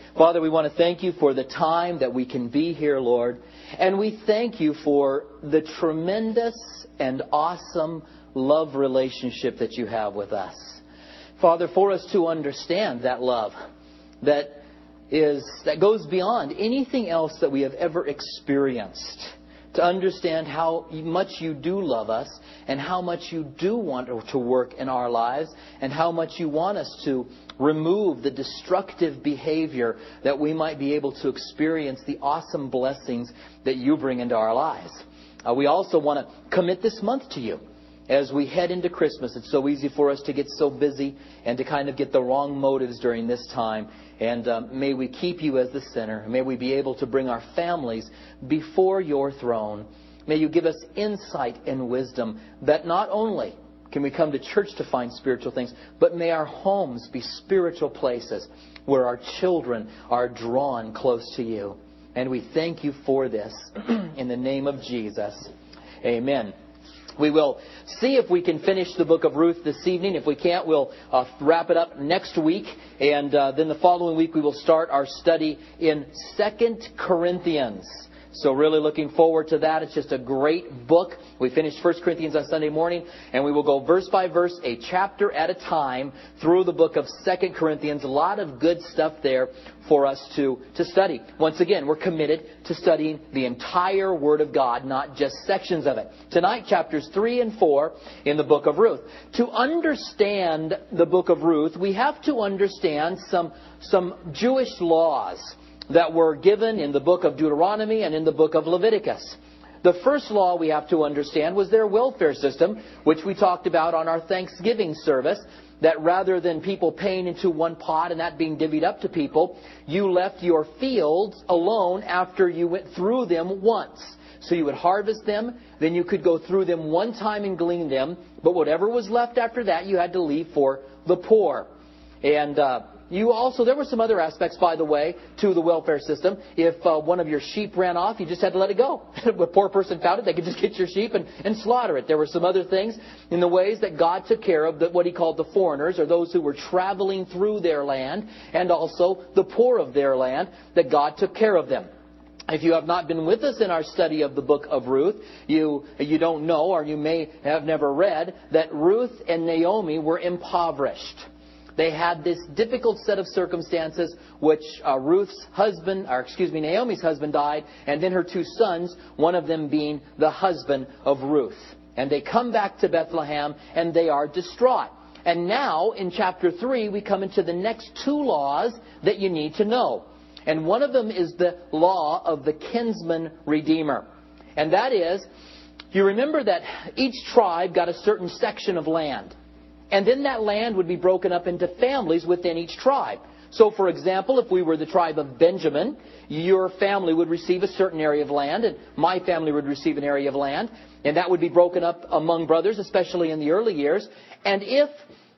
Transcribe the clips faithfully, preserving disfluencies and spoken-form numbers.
Father, we want to thank you for the time that we can be here, Lord. And we thank you for the tremendous and awesome love relationship that you have with us. Father, for us to understand that love that is that goes beyond anything else that we have ever experienced. To understand how much you do love us and how much you do want to work in our lives and how much you want us to remove the destructive behavior that we might be able to experience the awesome blessings that you bring into our lives. Uh, we also want to commit this month to you. As we head into Christmas, it's so easy for us to get so busy and to kind of get the wrong motives during this time. And um, may we keep you as the center. May we be able to bring our families before your throne. May you give us insight and wisdom that not only can we come to church to find spiritual things, but may our homes be spiritual places where our children are drawn close to you. And we thank you for this in the name of Jesus. Amen. We will see if we can finish the book of Ruth this evening. If we can't, we'll uh, wrap it up next week. And uh, then the following week, we will start our study in Second Corinthians. So really looking forward to that. It's just a great book. We finished First Corinthians on Sunday morning, and we will go verse by verse, a chapter at a time, through the book of Second Corinthians. A lot of good stuff there for us to, to study. Once again, we're committed to studying the entire Word of God, not just sections of it. Tonight, chapters three and four in the book of Ruth. To understand the book of Ruth, we have to understand some, some Jewish laws that were given in the book of Deuteronomy and in the book of Leviticus. The first law we have to understand was their welfare system, which we talked about on our Thanksgiving service, that rather than people paying into one pot and that being divvied up to people, you left your fields alone after you went through them once. So you would harvest them, then you could go through them one time and glean them, but whatever was left after that, you had to leave for the poor. And uh, you also, there were some other aspects, by the way, to the welfare system. If uh, one of your sheep ran off, you just had to let it go. If a poor person found it, they could just get your sheep and, and slaughter it. There were some other things in the ways that God took care of the, what He called the foreigners, or those who were traveling through their land, and also the poor of their land, that God took care of them. If you have not been with us in our study of the book of Ruth, you you don't know, or you may have never read, that Ruth and Naomi were impoverished. They had this difficult set of circumstances, which uh, Ruth's husband, or excuse me, Naomi's husband died, and then her two sons, one of them being the husband of Ruth. And they come back to Bethlehem, and they are distraught. And now, in chapter three, we come into the next two laws that you need to know. And one of them is the law of the kinsman redeemer. And that is, you remember that each tribe got a certain section of land. And then that land would be broken up into families within each tribe. So, for example, if we were the tribe of Benjamin, your family would receive a certain area of land, and my family would receive an area of land. And that would be broken up among brothers, especially in the early years. And if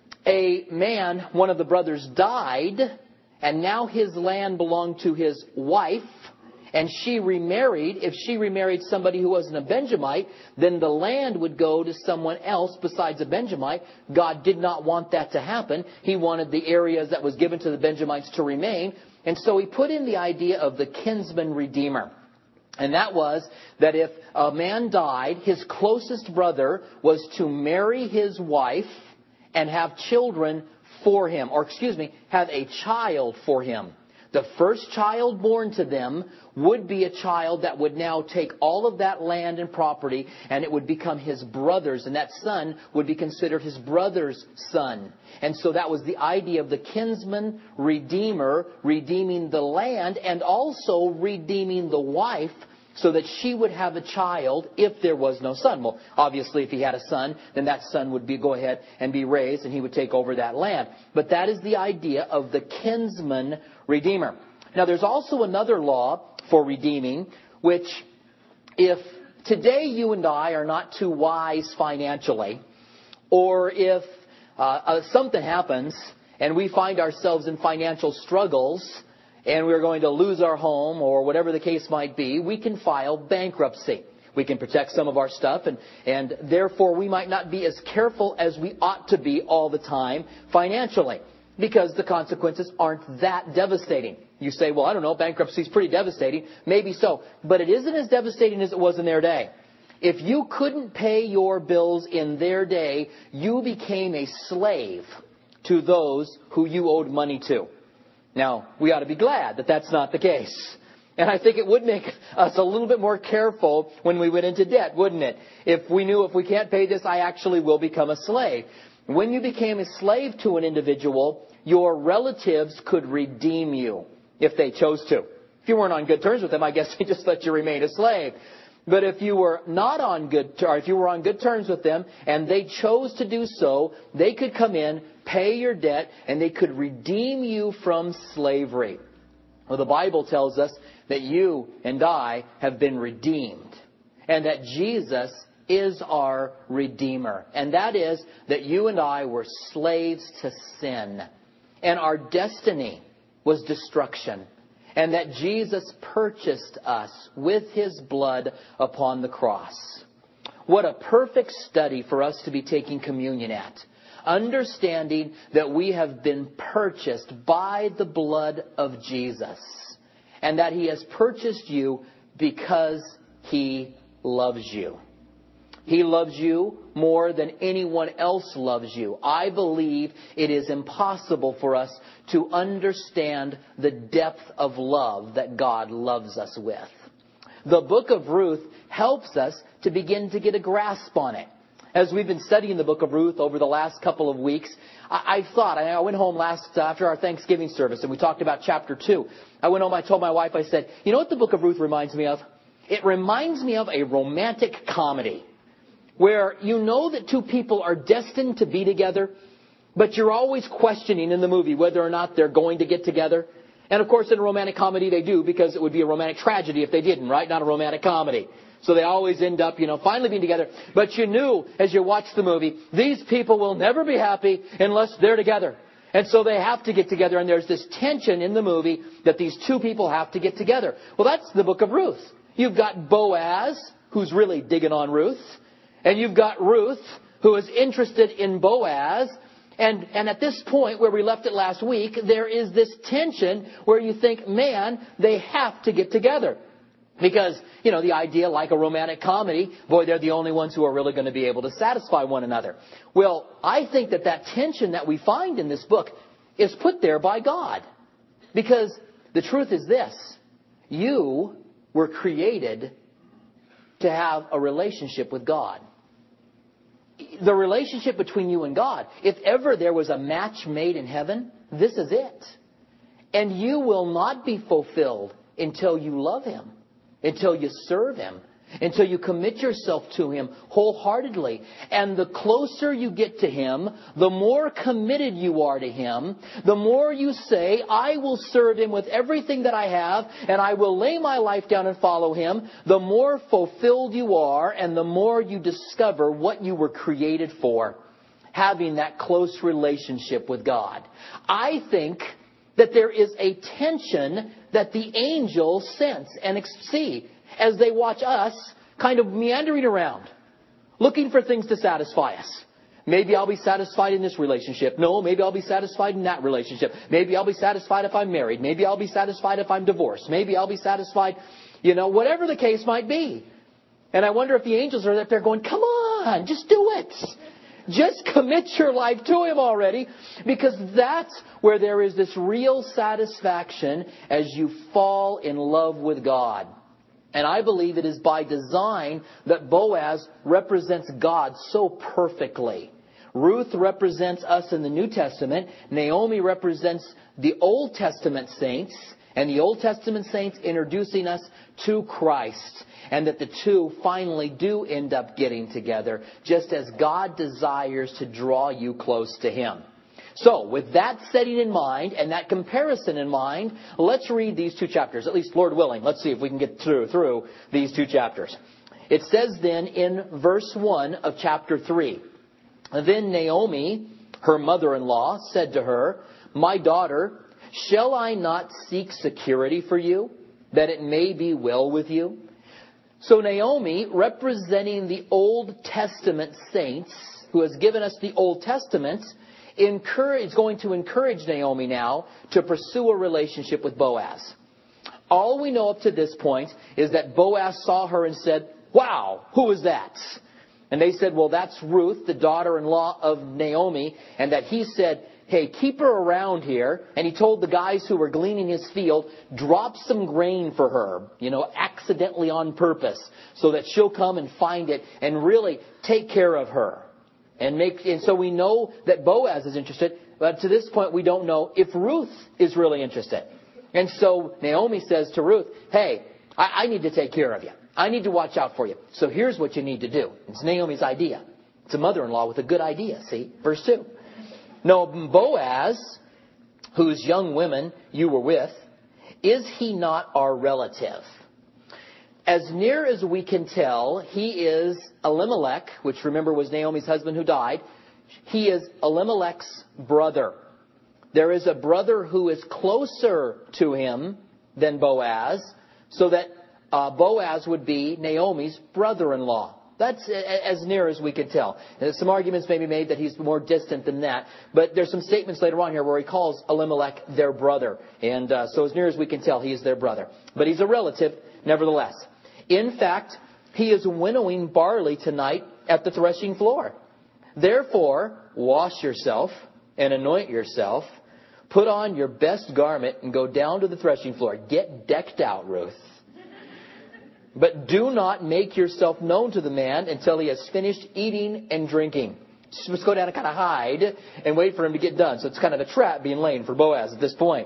a man, one of the brothers, died, and now his land belonged to his wife, and she remarried, if she remarried somebody who wasn't a Benjamite, then the land would go to someone else besides a Benjamite. God did not want that to happen. He wanted the areas that was given to the Benjamites to remain. And so He put in the idea of the kinsman redeemer. And that was that if a man died, his closest brother was to marry his wife and have children for him, or excuse me, have a child for him. The first child born to them would be a child that would now take all of that land and property, and it would become his brother's, and that son would be considered his brother's son. And so that was the idea of the kinsman redeemer, redeeming the land and also redeeming the wife, so that she would have a child if there was no son. Well, obviously, if he had a son, then that son would be go ahead and be raised, and he would take over that land. But that is the idea of the kinsman redeemer. Now, there's also another law for redeeming, which if today you and I are not too wise financially, or if uh, uh, something happens and we find ourselves in financial struggles, and we're going to lose our home or whatever the case might be, we can file bankruptcy. We can protect some of our stuff, and, and therefore we might not be as careful as we ought to be all the time financially, because the consequences aren't that devastating. You say, well, I don't know, bankruptcy is pretty devastating. Maybe so. But it isn't as devastating as it was in their day. If you couldn't pay your bills in their day, you became a slave to those who you owed money to. Now, we ought to be glad that that's not the case. And I think it would make us a little bit more careful when we went into debt, wouldn't it? If we knew if we can't pay this, I actually will become a slave. When you became a slave to an individual, your relatives could redeem you if they chose to. If you weren't on good terms with them, I guess they just let you remain a slave. But if you were not on good, or if you were on good terms with them and they chose to do so, they could come in, pay your debt, and they could redeem you from slavery. Well, the Bible tells us that you and I have been redeemed, and that Jesus is our Redeemer. And that is that you and I were slaves to sin, and our destiny was destruction. And that Jesus purchased us with His blood upon the cross. What a perfect study for us to be taking communion at. Understanding that we have been purchased by the blood of Jesus. And that He has purchased you because He loves you. He loves you more than anyone else loves you. I believe it is impossible for us to understand the depth of love that God loves us with. The book of Ruth helps us to begin to get a grasp on it. As we've been studying the book of Ruth over the last couple of weeks, I, I thought, I went home last after our Thanksgiving service and we talked about chapter two. I went home, I told my wife, I said, you know what the book of Ruth reminds me of? It reminds me of a romantic comedy, where you know that two people are destined to be together, but you're always questioning in the movie whether or not they're going to get together. And of course in a romantic comedy they do, because it would be a romantic tragedy if they didn't, right? Not a romantic comedy. So they always end up, you know, finally being together. But you knew as you watched the movie, these people will never be happy unless they're together. And so they have to get together, and there's this tension in the movie that these two people have to get together. Well, that's the book of Ruth. You've got Boaz, who's really digging on Ruth. And you've got Ruth, who is interested in Boaz. And, and at this point, where we left it last week, there is this tension where you think, man, they have to get together. Because, you know, the idea, like a romantic comedy, boy, they're the only ones who are really going to be able to satisfy one another. Well, I think that that tension that we find in this book is put there by God. Because the truth is this: you were created to have a relationship with God. The relationship between you and God, if ever there was a match made in heaven, this is it. And you will not be fulfilled until you love Him, until you serve Him, until you commit yourself to Him wholeheartedly. And the closer you get to Him, the more committed you are to Him, the more you say, I will serve Him with everything that I have, and I will lay my life down and follow Him, the more fulfilled you are, and the more you discover what you were created for, having that close relationship with God. I think that there is a tension that the angels sense and see as they watch us kind of meandering around, looking for things to satisfy us. Maybe I'll be satisfied in this relationship. No, maybe I'll be satisfied in that relationship. Maybe I'll be satisfied if I'm married. Maybe I'll be satisfied if I'm divorced. Maybe I'll be satisfied, you know, whatever the case might be. And I wonder if the angels are up there going, come on, just do it. Just commit your life to Him already, because that's where there is this real satisfaction as you fall in love with God. And I believe it is by design that Boaz represents God so perfectly. Ruth represents us in the New Testament. Naomi represents the Old Testament saints. And the Old Testament saints introducing us to Christ. And that the two finally do end up getting together, just as God desires to draw you close to Him. So, with that setting in mind and that comparison in mind, let's read these two chapters. At least, Lord willing, let's see if we can get through, through these two chapters. It says then in verse one of chapter three, Then Naomi, her mother-in-law, said to her, My daughter, shall I not seek security for you, that it may be well with you? So Naomi, representing the Old Testament saints, who has given us the Old Testament, encourage, is going to encourage Naomi now to pursue a relationship with Boaz. All we know up to this point is that Boaz saw her and said, "Wow, who is that?" And they said, "Well, that's Ruth, the daughter-in-law of Naomi," and that he said, "Hey, keep her around here." And he told the guys who were gleaning his field, drop some grain for her, you know, accidentally on purpose, so that she'll come and find it and really take care of her. And make, and so we know that Boaz is interested, but to this point we don't know if Ruth is really interested. And so Naomi says to Ruth, "Hey, I, I need to take care of you. I need to watch out for you. So here's what you need to do." It's Naomi's idea. It's a mother-in-law with a good idea, see? Verse two. "No, Boaz, whose young women you were with, is he not our relative? As near as we can tell, he is Elimelech," which remember was Naomi's husband who died. "He is Elimelech's brother. There is a brother who is closer to him than Boaz, so that uh, Boaz would be Naomi's brother-in-law." That's as near as we can tell. And some arguments may be made that he's more distant than that. But there's some statements later on here where he calls Elimelech their brother. And uh, so as near as we can tell, he is their brother. But he's a relative nevertheless. In fact, he is winnowing barley tonight at the threshing floor. Therefore, wash yourself and anoint yourself. Put on your best garment and go down to the threshing floor. Get decked out, Ruth. But do not make yourself known to the man until he has finished eating and drinking. Just go down and kind of hide and wait for him to get done. So it's kind of a trap being laid for Boaz at this point.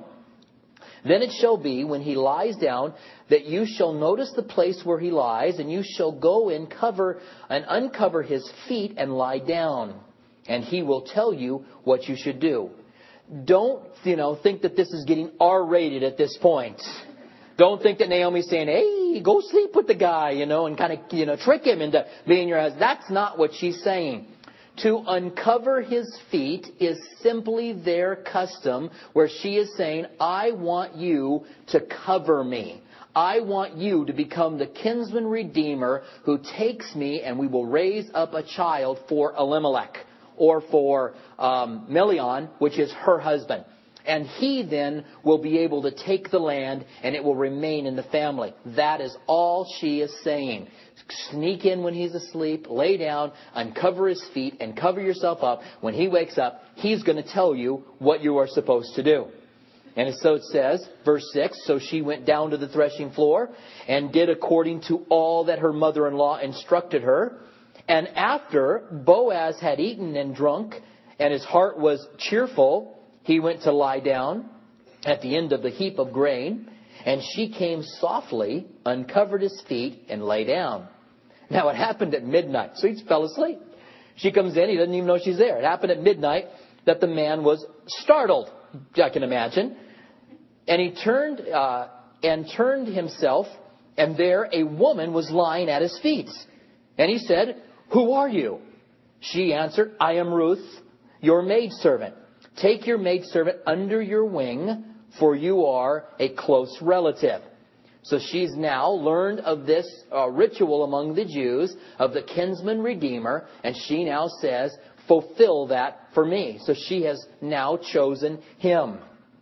Then it shall be, when he lies down, that you shall notice the place where he lies, and you shall go and cover and uncover his feet and lie down. And he will tell you what you should do. Don't, you know, think that this is getting R-rated at this point. Don't think that Naomi's saying, "Hey, go sleep with the guy," you know, and kind of, you know, trick him into being your husband. That's not what she's saying. To uncover his feet is simply their custom, where she is saying, "I want you to cover me. I want you to become the kinsman redeemer who takes me, and we will raise up a child for Elimelech," or for um, Melion, which is her husband. And he then will be able to take the land, and it will remain in the family. That is all she is saying. Sneak in when he's asleep, lay down, uncover his feet, and cover yourself up. When he wakes up, he's going to tell you what you are supposed to do. And so it says, verse six, "So she went down to the threshing floor and did according to all that her mother-in-law instructed her. And after Boaz had eaten and drunk, and his heart was cheerful, he went to lie down at the end of the heap of grain, and she came softly, uncovered his feet, and lay down." Now, it happened at midnight, so he fell asleep. She comes in, he doesn't even know she's there. It happened at midnight that the man was startled, I can imagine. And he turned uh, and turned himself, and there a woman was lying at his feet. And he said, "Who are you?" She answered, "I am Ruth, your maidservant. Take your maidservant under your wing, for you are a close relative." So she's now learned of this uh, ritual among the Jews of the kinsman redeemer, and she now says, "Fulfill that for me." So she has now chosen him.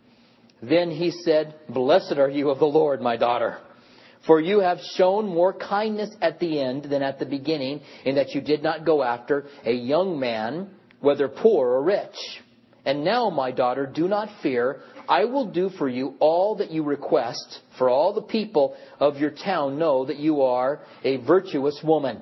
Then he said, "Blessed are you of the Lord, my daughter, for you have shown more kindness at the end than at the beginning, in that you did not go after a young man, whether poor or rich. And now, my daughter, do not fear. I will do for you all that you request, for all the people of your town know that you are a virtuous woman.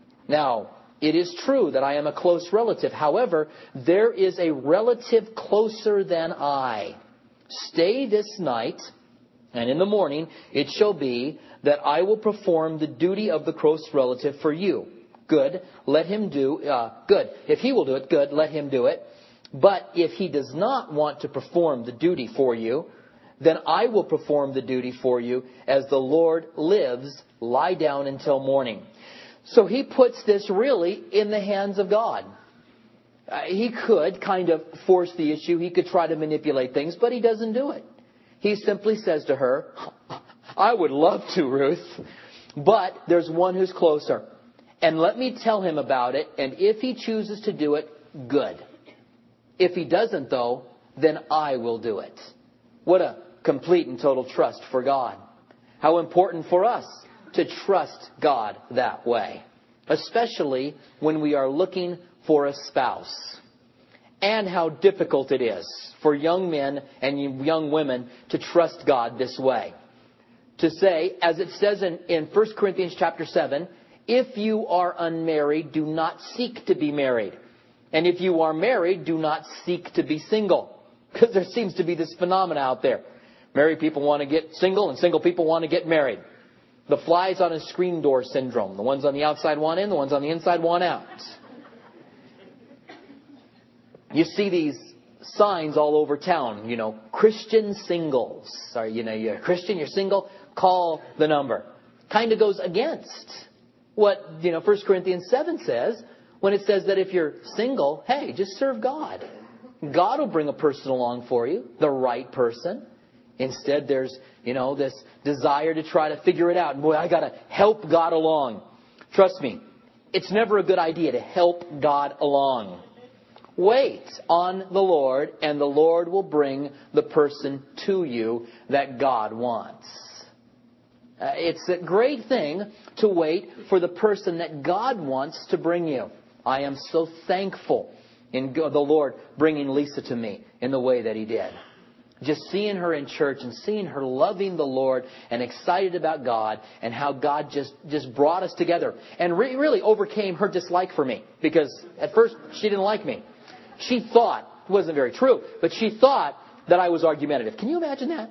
Now, it is true that I am a close relative. However, there is a relative closer than I. Stay this night, and in the morning it shall be that I will perform the duty of the close relative for you. Good, let him do, uh, good. If he will do it, good, let him do it. But if he does not want to perform the duty for you, then I will perform the duty for you. As the Lord lives, lie down until morning." So he puts this really in the hands of God. Uh, he could kind of force the issue. He could try to manipulate things, but he doesn't do it. He simply says to her, "I would love to, Ruth, but there's one who's closer. And let me tell him about it, and if he chooses to do it, good." If he doesn't, though, then I will do it. What a complete and total trust for God. How important for us to trust God that way, especially when we are looking for a spouse. And how difficult it is for young men and young women to trust God this way. To say, as it says in, in First Corinthians chapter seven, if you are unmarried, do not seek to be married. And if you are married, do not seek to be single. Because there seems to be this phenomena out there. Married people want to get single and single people want to get married. The flies on a screen door syndrome. The ones on the outside want in, the ones on the inside want out. You see these signs all over town, you know, Christian singles. Sorry, you know, you're a Christian, you're single, call the number. Kind of goes against what, you know, First Corinthians seven says, when it says that if you're single, hey, just serve God. God will bring a person along for you, the right person. Instead, there's, you know, this desire to try to figure it out. And boy, I got to help God along. Trust me, it's never a good idea to help God along. Wait on the Lord, and the Lord will bring the person to you that God wants. Uh, it's a great thing to wait for the person that God wants to bring you. I am so thankful in the Lord bringing Lisa to me in the way that He did. Just seeing her in church and seeing her loving the Lord and excited about God and how God just, just brought us together and re- really overcame her dislike for me. Because at first she didn't like me. She thought, it wasn't very true, but she thought that I was argumentative. Can you imagine that?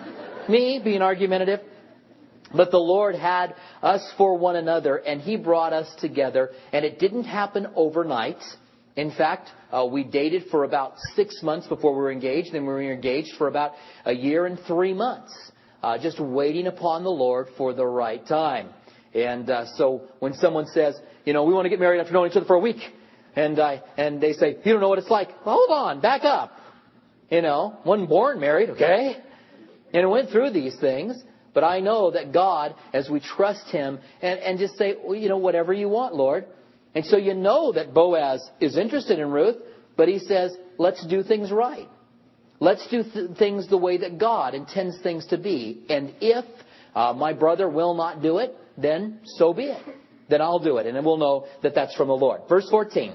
Me being argumentative? But the Lord had us for one another, and He brought us together, and it didn't happen overnight. In fact, uh, we dated for about six months before we were engaged, and we were engaged for about a year and three months, uh, just waiting upon the Lord for the right time. And uh, so when someone says, you know, we want to get married after knowing each other for a week, and I and they say, you don't know what it's like. Well, hold on, back up. You know, wasn't born married, okay? And I went through these things. But I know that God, as we trust Him and, and just say, well, you know, whatever you want, Lord. And so you know that Boaz is interested in Ruth, but he says, let's do things right. Let's do th- things the way that God intends things to be. And if uh, my brother will not do it, then so be it. Then I'll do it. And then we'll know that that's from the Lord. Verse fourteen.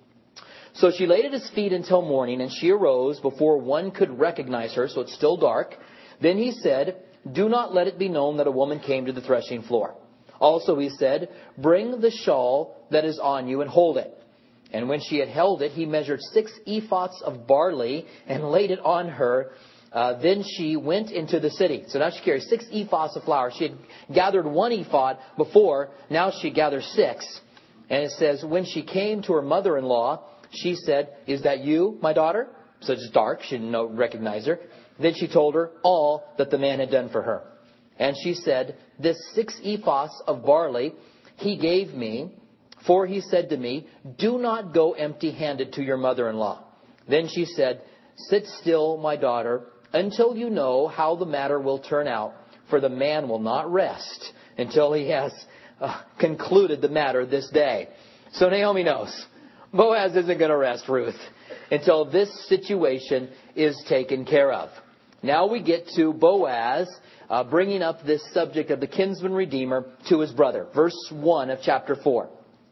So she laid at his feet until morning, and she arose before one could recognize her, so it's still dark. Then he said, do not let it be known that a woman came to the threshing floor. Also, he said, bring the shawl that is on you and hold it. And when she had held it, he measured six ephahs of barley and laid it on her. Uh, then she went into the city. So now she carries six ephahs of flour. She had gathered one ephod before. Now she gathers six. And it says, when she came to her mother-in-law, she said, is that you, my daughter? So it's dark. She didn't know, recognize her. Then she told her all that the man had done for her. And she said, this six ephahs of barley he gave me, for he said to me, do not go empty-handed to your mother-in-law. Then she said, sit still, my daughter, until you know how the matter will turn out, for the man will not rest until he has uh, concluded the matter this day. So Naomi knows Boaz isn't going to rest Ruth until this situation is taken care of. Now we get to Boaz uh, bringing up this subject of the kinsman redeemer to his brother. Verse one of chapter four.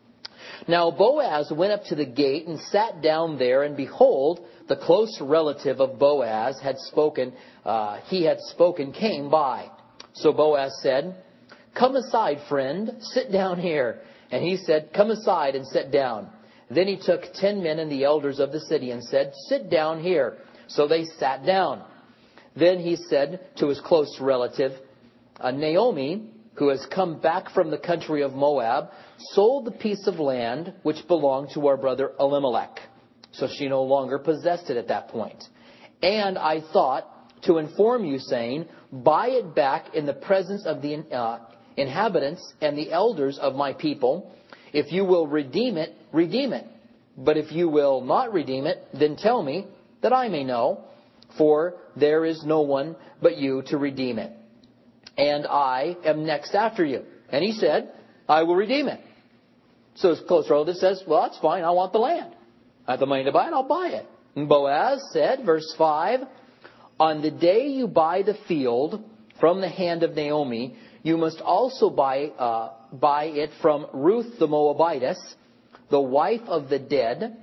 Now Boaz went up to the gate and sat down there, and behold, the close relative of Boaz had spoken, uh, he had spoken, came by. So Boaz said, come aside, friend, sit down here. And he said, come aside and sit down. Then he took ten men and the elders of the city and said, sit down here. So they sat down. Then he said to his close relative, uh, Naomi, who has come back from the country of Moab, sold the piece of land which belonged to our brother Elimelech. So she no longer possessed it at that point. And I thought to inform you, saying, buy it back in the presence of the uh, inhabitants and the elders of my people. If you will redeem it, redeem it. But if you will not redeem it, then tell me, that I may know. For there is no one but you to redeem it. And I am next after you. And he said, I will redeem it. So his close relative says, well, that's fine. I want the land. I have the money to buy it. I'll buy it. And Boaz said, verse five, on the day you buy the field from the hand of Naomi, you must also buy, uh, buy it from Ruth the Moabitess, the wife of the dead,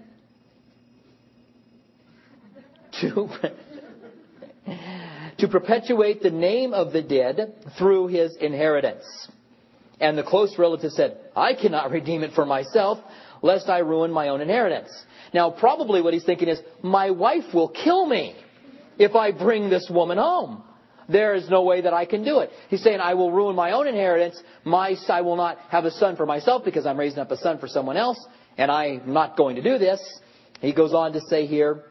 to, to perpetuate the name of the dead through his inheritance. And the close relative said, I cannot redeem it for myself, lest I ruin my own inheritance. Now, probably what he's thinking is, my wife will kill me if I bring this woman home. There is no way that I can do it. He's saying, I will ruin my own inheritance. My, I will not have a son for myself because I'm raising up a son for someone else, and I'm not going to do this. He goes on to say here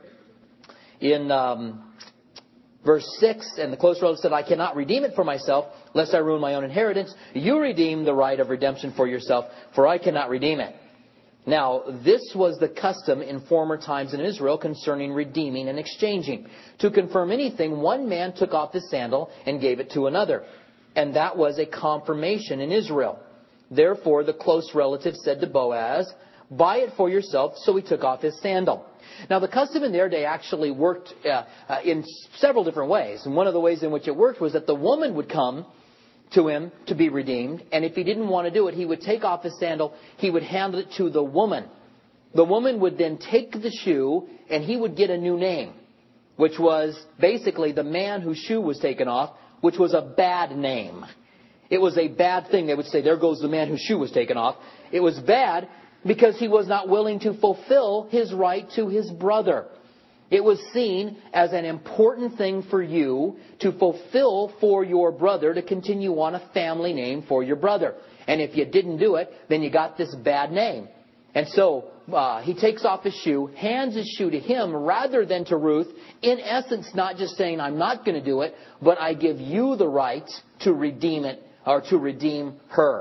in um, verse six, and the close relative said, I cannot redeem it for myself, lest I ruin my own inheritance. You redeem the right of redemption for yourself, for I cannot redeem it. Now, this was the custom in former times in Israel concerning redeeming and exchanging. To confirm anything, one man took off his sandal and gave it to another. And that was a confirmation in Israel. Therefore, the close relative said to Boaz, buy it for yourself. So he took off his sandal. Now, the custom in their day actually worked uh, uh, in several different ways. And one of the ways in which it worked was that the woman would come to him to be redeemed. And if he didn't want to do it, he would take off his sandal. He would hand it to the woman. The woman would then take the shoe and he would get a new name, which was basically the man whose shoe was taken off, which was a bad name. It was a bad thing. They would say, there goes the man whose shoe was taken off. It was bad because he was not willing to fulfill his right to his brother. It was seen as an important thing for you to fulfill for your brother, to continue on a family name for your brother. And if you didn't do it, then you got this bad name. And so uh, he takes off his shoe, hands his shoe to him rather than to Ruth, in essence not just saying, I'm not going to do it, but I give you the right to redeem it, or to redeem her.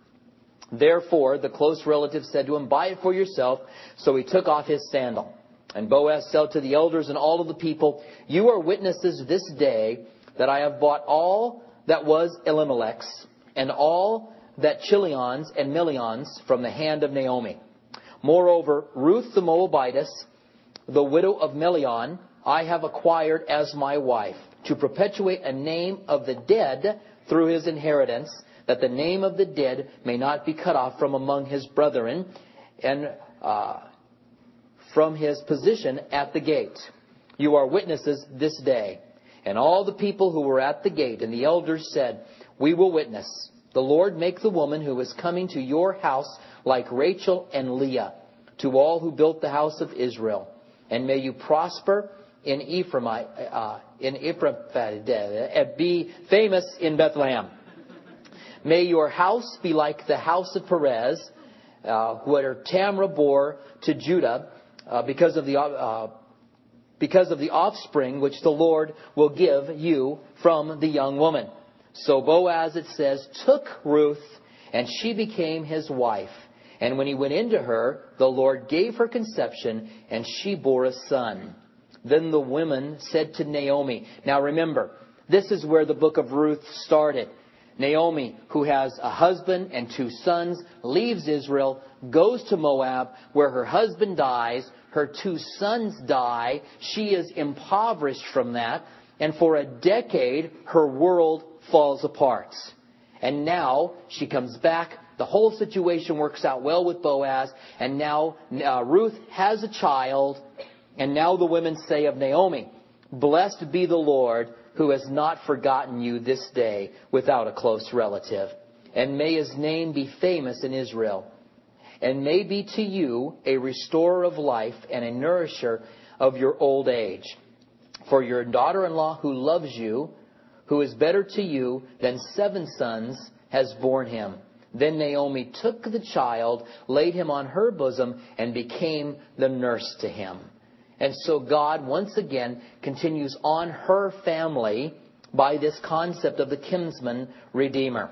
Therefore, the close relative said to him, buy it for yourself. So he took off his sandal. And Boaz said to the elders and all of the people, you are witnesses this day that I have bought all that was Elimelech's and all that Chilion's and Milion's from the hand of Naomi. Moreover, Ruth the Moabitess, the widow of Milion, I have acquired as my wife, to perpetuate a name of the dead through his inheritance, that the name of the dead may not be cut off from among his brethren, and uh, from his position at the gate. You are witnesses this day. And all the people who were at the gate and the elders said, we will witness. The Lord make the woman who is coming to your house like Rachel and Leah, to all who built the house of Israel. And may you prosper in Ephraim, uh, in Ephraim, uh, be famous in Bethlehem. May your house be like the house of Perez, uh, where Tamar bore to Judah, Uh, because of the uh, because of the offspring which the Lord will give you from the young woman. So Boaz, it says, took Ruth, and she became his wife. And when he went into her, the Lord gave her conception, and she bore a son. Then the women said to Naomi. Now remember, this is where the book of Ruth started. Naomi, who has a husband and two sons, leaves Israel, goes to Moab, where her husband dies, her two sons die, she is impoverished from that, and for a decade her world falls apart. And now she comes back, the whole situation works out well with Boaz, and now uh, Ruth has a child, and now the women say of Naomi, blessed be the Lord, who has not forgotten you this day without a close relative. And may his name be famous in Israel. And may be to you a restorer of life and a nourisher of your old age. For your daughter-in-law who loves you, who is better to you than seven sons, has borne him. Then Naomi took the child, laid him on her bosom, and became the nurse to him. And so God, once again, continues on her family by this concept of the kinsman redeemer.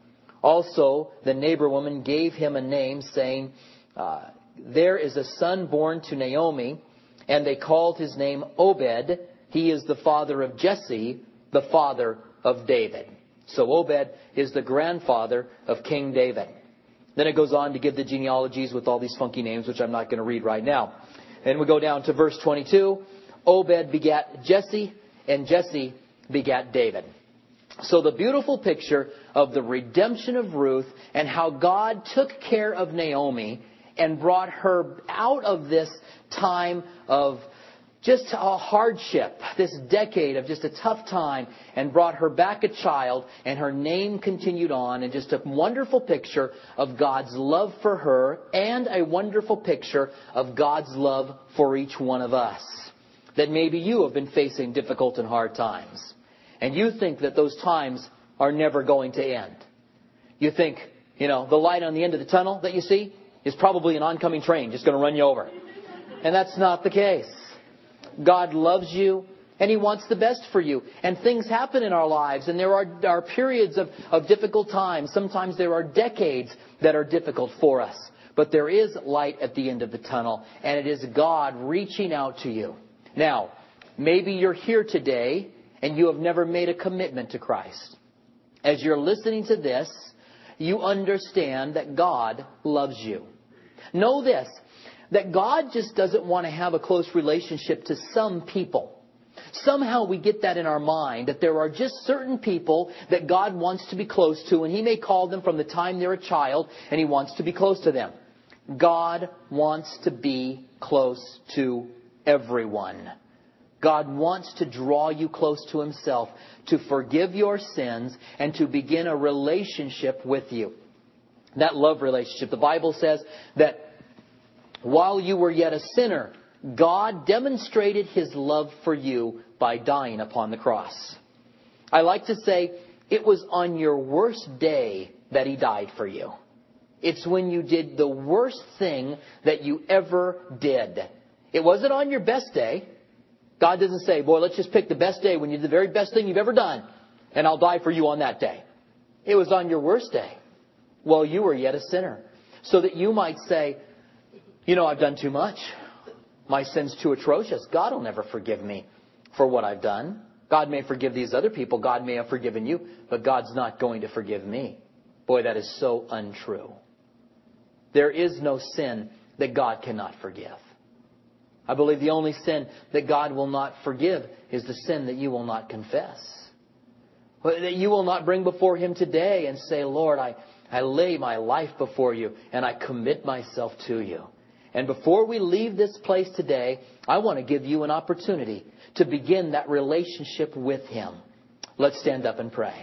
Also, the neighbor woman gave him a name, saying, uh, there is a son born to Naomi, and they called his name Obed. He is the father of Jesse, the father of David. So Obed is the grandfather of King David. Then it goes on to give the genealogies with all these funky names, which I'm not going to read right now. And we go down to verse twenty-two. Obed begat Jesse, and Jesse begat David. So the beautiful picture of the redemption of Ruth and how God took care of Naomi and brought her out of this time of just a hardship, this decade of just a tough time, and brought her back a child, and her name continued on, and just a wonderful picture of God's love for her, and a wonderful picture of God's love for each one of us. That maybe you have been facing difficult and hard times, and you think that those times are never going to end. You think, you know, the light on the end of the tunnel that you see is probably an oncoming train just going to run you over. And that's not the case. God loves you, and He wants the best for you. And things happen in our lives, and there are, are periods of, of difficult times. Sometimes there are decades that are difficult for us. But there is light at the end of the tunnel, and it is God reaching out to you. Now, maybe you're here today, and you have never made a commitment to Christ. As you're listening to this, you understand that God loves you. Know this, that God just doesn't want to have a close relationship to some people. Somehow we get that in our mind, that there are just certain people that God wants to be close to, and He may call them from the time they're a child, and He wants to be close to them. God wants to be close to everyone. God wants to draw you close to Himself, to forgive your sins, and to begin a relationship with you. That love relationship. The Bible says that while you were yet a sinner, God demonstrated His love for you by dying upon the cross. I like to say it was on your worst day that He died for you. It's when you did the worst thing that you ever did. It wasn't on your best day. God doesn't say, boy, let's just pick the best day when you did the very best thing you've ever done, and I'll die for you on that day. It was on your worst day, while you were yet a sinner, so that you might say, you know, I've done too much. My sin's too atrocious. God will never forgive me for what I've done. God may forgive these other people. God may have forgiven you, but God's not going to forgive me. Boy, that is so untrue. There is no sin that God cannot forgive. I believe the only sin that God will not forgive is the sin that you will not confess. That you will not bring before Him today and say, Lord, I, I lay my life before you and I commit myself to you. And before we leave this place today, I want to give you an opportunity to begin that relationship with Him. Let's stand up and pray.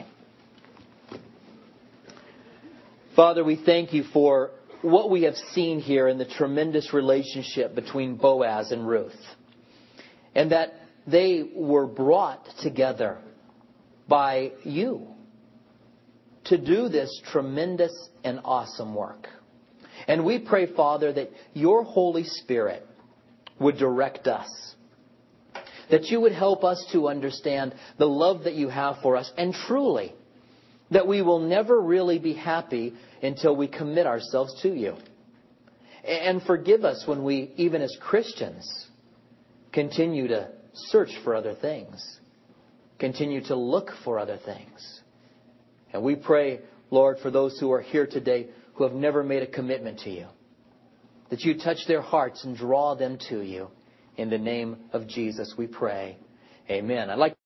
Father, we thank You for what we have seen here in the tremendous relationship between Boaz and Ruth. And that they were brought together by You to do this tremendous and awesome work. And we pray, Father, that Your Holy Spirit would direct us. That You would help us to understand the love that You have for us. And truly, that we will never really be happy until we commit ourselves to You. And forgive us when we, even as Christians, continue to search for other things. Continue to look for other things. And we pray, Lord, for those who are here today who have never made a commitment to You, that You touch their hearts and draw them to You. In the name of Jesus we pray. Amen. I'd like